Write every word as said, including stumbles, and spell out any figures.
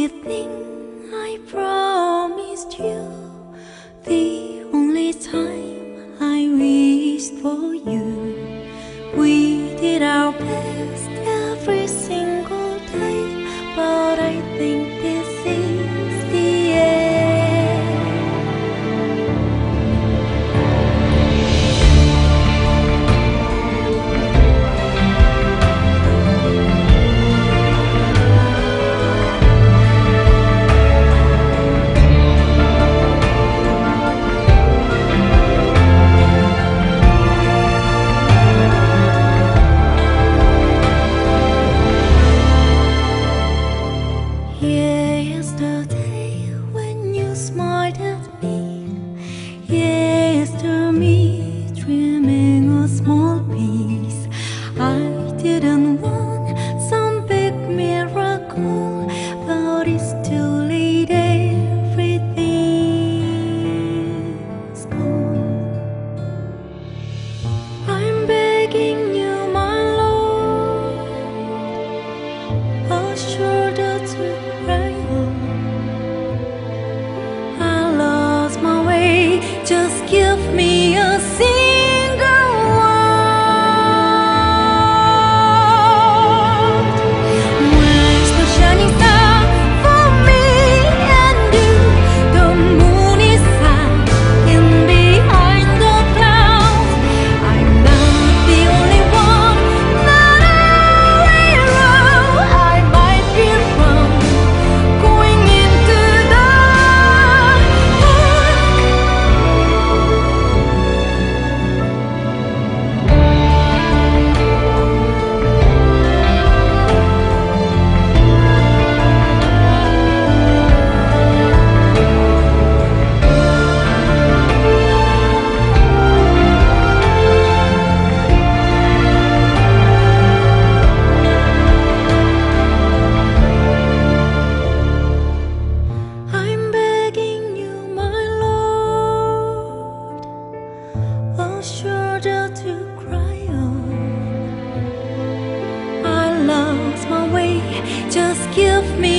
everything I promised you. The only time I wished for you. We did our best every single day, but I think this is the end. Yesterday when you smiled at me, yesterday me dreaming a small piece. I didn't want some big miracle, but it's too late, everything's gone. I'm begging you, my Lord, a shoulder to cry on. I lost my way, just give me a single word. Where's the shining star for me and you? The moon is hiding behind the clouds. I'm not the only one, not a hero. I might be wrong, going into the I'm begging you, my Lord, a shoulder to cry on. I lost my way, just give me